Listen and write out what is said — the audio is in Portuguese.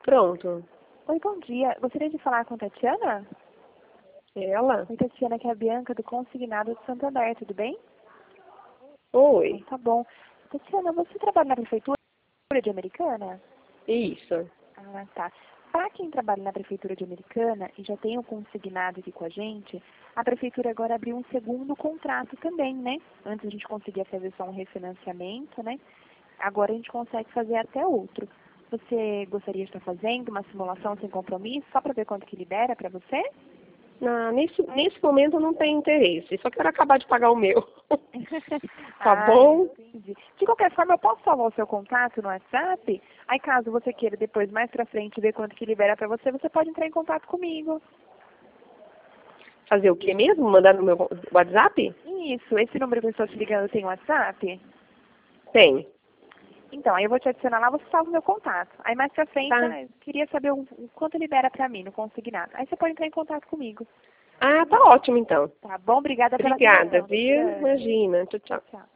Pronto. Oi, bom dia. Gostaria de falar com a Tatiana? Ela? Oi, Tatiana, que é a Bianca do Consignado de Santander, tudo bem? Oi. Tá bom. Tatiana, você trabalha na Prefeitura de Americana? Isso. Ah, tá. Para quem trabalha na Prefeitura de Americana e já tem o consignado aqui com a gente, a Prefeitura agora abriu um segundo contrato também, né? Antes a gente conseguia fazer só um refinanciamento, né? Agora a gente consegue fazer até outro. Você gostaria de estar fazendo uma simulação sem compromisso, só para ver quanto que libera para você? Nesse momento eu não tenho interesse. Só quero acabar de pagar o meu. Tá Ah, bom? entendi. De qualquer forma, eu posso salvar o seu contato no WhatsApp? Aí, caso você queira depois, mais pra frente, ver quanto que libera pra você, você pode entrar em contato comigo. Fazer o que mesmo? Mandar no meu WhatsApp? Isso, esse número que eu estou te ligando tem WhatsApp? Tem. Então, aí eu vou te adicionar lá, você salva o meu contato. Aí, mais pra frente, Tá. eu queria saber o quanto libera pra mim no consignado. Aí você pode entrar em contato comigo. Ah, tá ótimo então. Tá bom? Obrigada pela Obrigada, atenção, viu? Tatiana. Imagina. Tchau, tchau. Tchau.